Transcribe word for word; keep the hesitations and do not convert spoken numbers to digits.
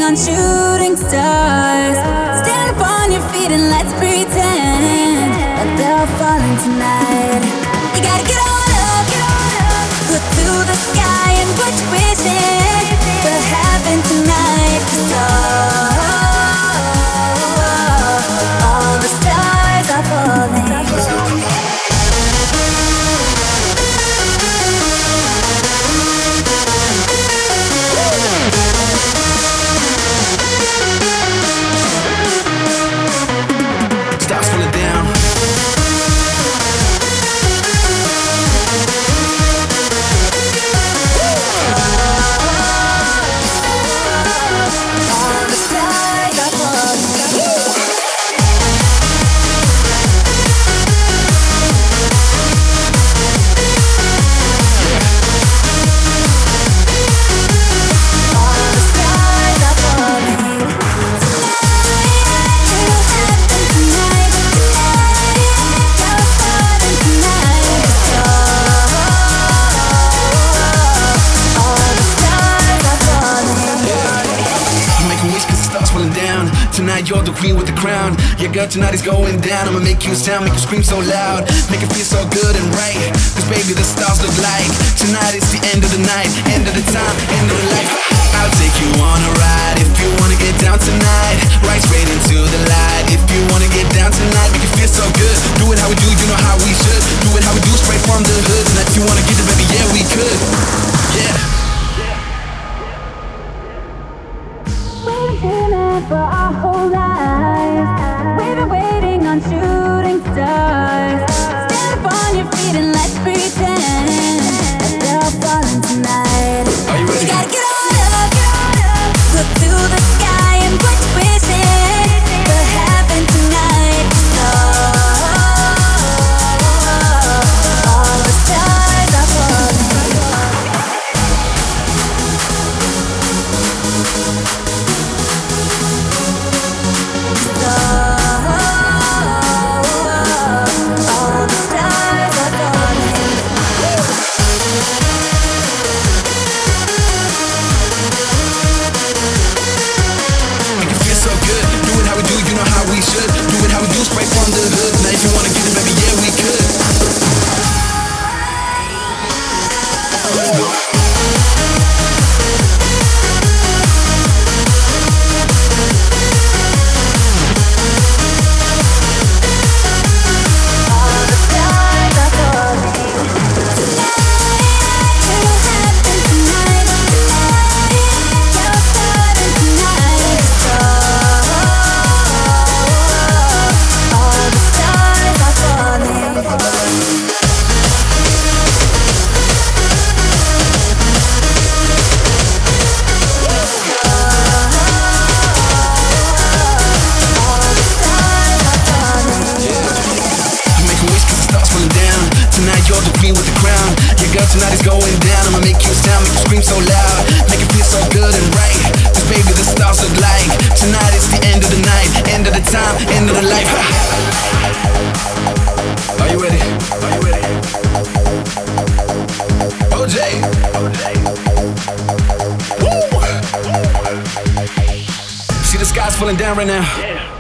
on shooting stars. Stand up on your feet and let's pretend that they're all falling tonight. You gotta get on up, get on up. Look to the sky and put your wish in. Will happen tonight. So all the stars are falling. Tonight you're the queen with the crown. Yeah, girl, tonight is going down. I'ma make you sound, make you scream so loud, make it feel so good and right. Cause baby, the stars look like tonight is the end of the night, end of the time, end of the life. I'll take you on a ride if you wanna get down tonight. Right straight into the light. If you wanna get down tonight, make it feel so good. Do it how we do, you know how we should. Do it how we do, straight from the hood. And if you wanna get it, baby, yeah, we could. Yeah. For our whole lives, we've been waiting on shooting stars. Stand up on your feet and let's pretend that they're all falling tonight. Are you ready? You gotta get on up, get on up. Look to the sky and put your wish in. Will happen tonight. So all the stars are falling. Straight from the hood. Now if you wanna get it, baby, yeah, we could. All the stars are falling. Tonight, it will happen tonight. Tonight, you're starting tonight. So all the stars are falling. Tonight you're the queen with the crown. Yeah, girl, tonight is going down. I'ma make you sound, make you scream so loud, make it feel so good and right. Cause baby, the stars look like tonight is the end of the night, end of the time, end of the life. Are you ready? Are you ready? O J. Woo! See the sky's falling down right now.